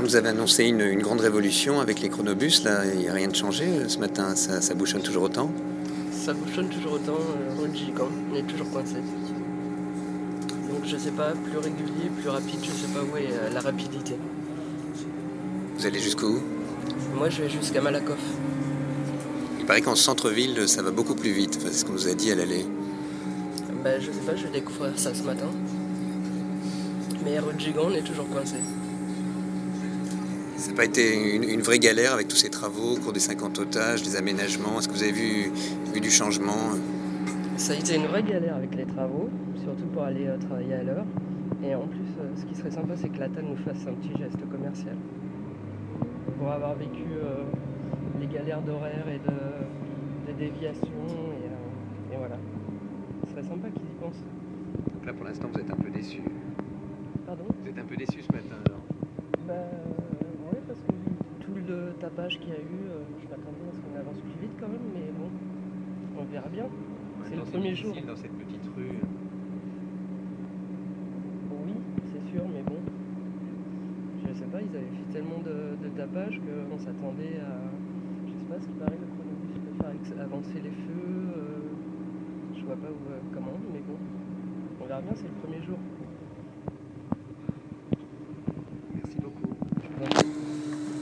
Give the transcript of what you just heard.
nous avez annoncé une grande révolution avec les chronobus. Là, il n'y a rien de changé ce matin, ça bouchonne toujours autant. Ça bouchonne toujours autant, rue de Gigan, on est toujours coincé. Donc je sais pas, plus régulier, plus rapide, je sais pas où est la rapidité. Vous allez jusqu'où? Moi je vais jusqu'à Malakoff. Il paraît qu'en centre-ville, ça va beaucoup plus vite. Enfin, c'est ce qu'on nous a dit à l'aller. Bah je sais pas, je vais découvrir ça ce matin. Mais rue de Gigan, on est toujours coincé. Ça n'a pas été une vraie galère avec tous ces travaux au cours des 50 otages, des aménagements? Est-ce que vous avez vu du changement? Ça a été une vraie galère avec les travaux, surtout pour aller travailler à l'heure. Et en plus, ce qui serait sympa, c'est que la TAN nous fasse un petit geste commercial. Pour avoir vécu les galères d'horaire et de déviation, et voilà. Ce serait sympa qu'ils y pensent. Donc là, pour l'instant, vous êtes un peu déçu. Pardon? Vous êtes un peu déçu ce matin, alors? Oui, parce que vu tout le tapage qu'il y a eu, je m'attendais à ce qu'on avance plus vite quand même, mais bon, on verra bien. C'est le premier jour. Dans cette petite rue. Oui, c'est sûr, mais bon. Je sais pas, ils avaient fait tellement de tapage qu'on s'attendait à. Je sais pas, ce qui paraît, le chronobus peut faire avancer les feux. Je vois pas comment, mais bon. On verra bien, c'est le premier jour.